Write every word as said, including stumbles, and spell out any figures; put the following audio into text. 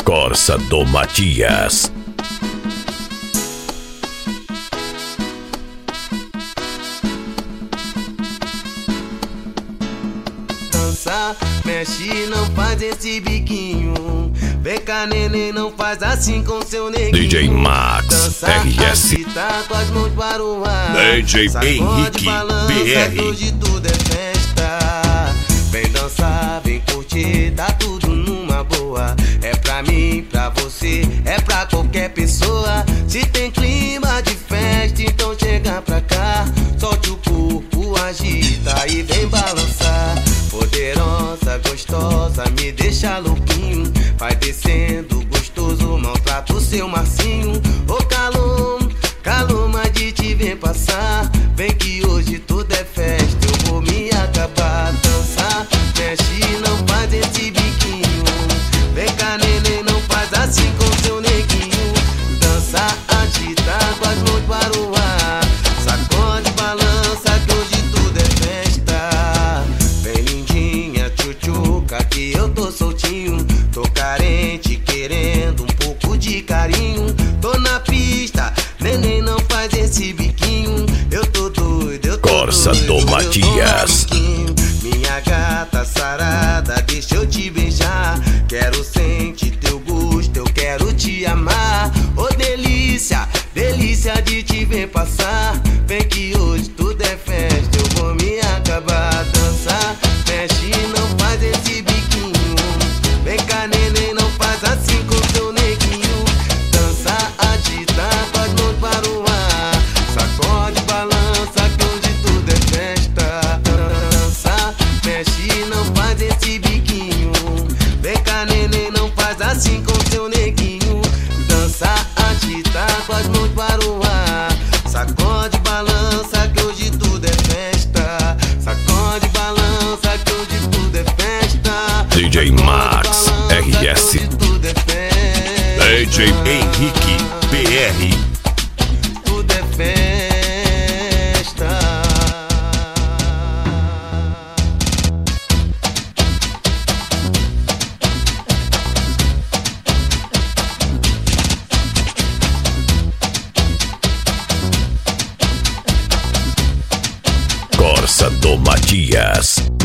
Corsa do Matias. Dança, mexe, não faz esse biquinho. Vem cá, neném, não faz assim com seu neguinho. D J Max, Dança, R S. agita tuas mãos para o ar. D J Sacode, Henrique, balança, B R. hoje tudo é festa. Vem dançar, vem curtir, tá tudo numa boa. É pra mim, pra você, é pra qualquer pessoa. Se tem clima de festa, então chega pra cá. Solte o corpo, agita e vem balançar. Poderosa, gostosa, me deixa louquinho. Vai descendo, gostoso, maltrata o seu Marcinho. Ô calor, calor, mas de te ver passar. Vem que hoje tudo é festa, eu vou me acabar. Dançar, mexe, não faz esse biquinho. Vem cá, neném, não faz assim com seu neguinho. Dança, agita, com as mãos para o ar. Sacode, balança, que hoje tudo é festa. Vem lindinha, tchutchuca, que eu tô soltinho. Tô carente, querendo um pouco de carinho. Tô na pista, neném, não faz esse biquinho. Eu tô doido, eu tô Corsa doido, do eu tô Matias. maluquinho. Minha gata sarada, deixa eu te beijar. Quero sentir teu gosto, eu quero te amar. Ô delícia, delícia de te ver passar. Vem que hoje tudo é festa, eu vou me acabar. Dançar, mexe, não faz esse biquinho. Vem cá, neném, não faz assim com seu neguinho. Dança, agita, com as mãos para o ar. Sacode, balança, que hoje tudo é festa. Dança, mexe, não faz esse biquinho. Vem cá, neném, não faz assim com seu neguinho. Dança, agita, com as mãos para o ar. Sacode, balança, que hoje tudo é festa. Sacode, balança, que hoje tudo é festa. D J Max, R S. Tudo é festa. D J Henrique, B R. Tudo é festa. Corsa do Matias.